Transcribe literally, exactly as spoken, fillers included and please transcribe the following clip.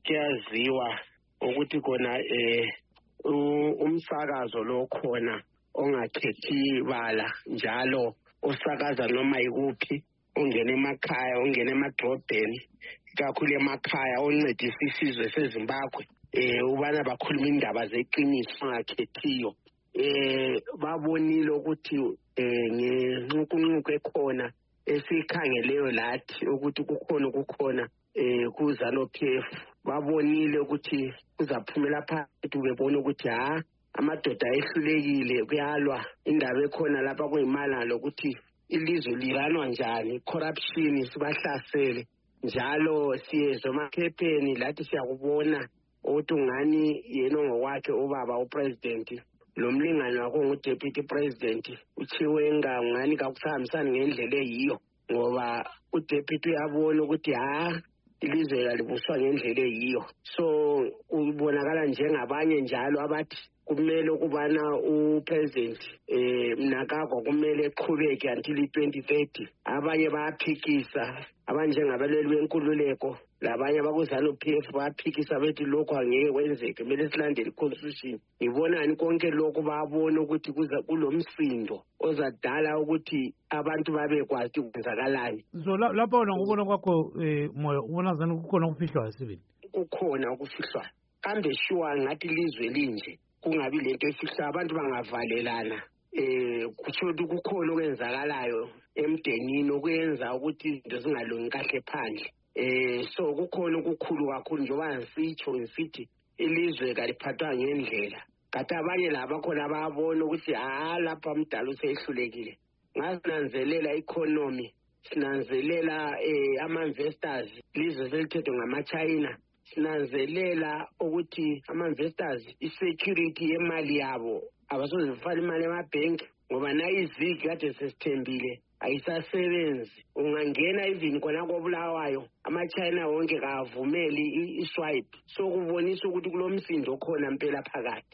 kuyaziwa ukuthi kona eh umsakazo lo khona ongakhethi bala njalo usakaza noma ikuphi ongena emakhaya ongena emadrobheni kakhulu emakhaya oncedisa isizwe seZimbabwe eh ubana bakhuluma indaba zeqiniso ngakhethiyo eh babonile ukuthi eh ngenqukunquku ekhona esikhangeleyo lathi ukuthi kukhona kukhona eh kuZANU P F babonile ukuthi kuzaphumela phakathi bebona ukuthi ha amadoda ehlulekile kuyalwa indaba ekhona lapha kuyimala lokuthi ilizwe liranwa njani corruption sibahlasele njalo siyezwe emaphepheni lathi siyakubona ukuthi ungani yena ngokwakhe ubaba upresident lo mlingane wakho ngudeputy president uChiwenga ngani kakusahambisani ngendlela eyiyo ngoba udeputy uyabona ukuthi ha ilizwe yalibuswa ngendlela eyiyo so ubonakala njengabanye njalo abathi kumele ukubana upresident eh mnakagwa kumele eqhubeke until twenty thirty abanye bayaphikisa abanje ngabaleli benkululeko labanye abakuZANU P F bayaphikisa bethi lokho angeke kwenzeke kumele silandele iconstitution ngibonani konke lokho bayabona ukuthi kuza kulomsindo ozadala ukuthi abantu babekwazi ukwenzakalani so lapho wena ngubona kwakho eh moyo ubona zani kukhona ukufihlwa sibili kukhona ukufihlwa kambe sure ngathi ilizwe linje kungabi lento efihlwa abantu bangavalelana eh kusho ukuthi kukhona okwenzakalayo emdenini okuyenza ukuthi izinto zingalungi kahle phandle eh so kukhona ukukhulu kakhulu njengoba ngisitsho ngisithi ilizwe kaliphathwa ngendlela kanti abanye laba khona bayabona ukuthi ha lapha umdala usehlulekile ngasinanzelela economy sinanzelela eh ama investors lizwe selithethwe ngamaChina sinanzelela ukuthi ama investors isecurity yemali yabo abasozifaka imali emabhenki ngoba nayi izigi kade sesithembile ayisasebenzi ungangena even kona kobulawayo amaChina wonke kavumeli iswipe so kubonisa ukuthi kulomsindo khona impela phakathi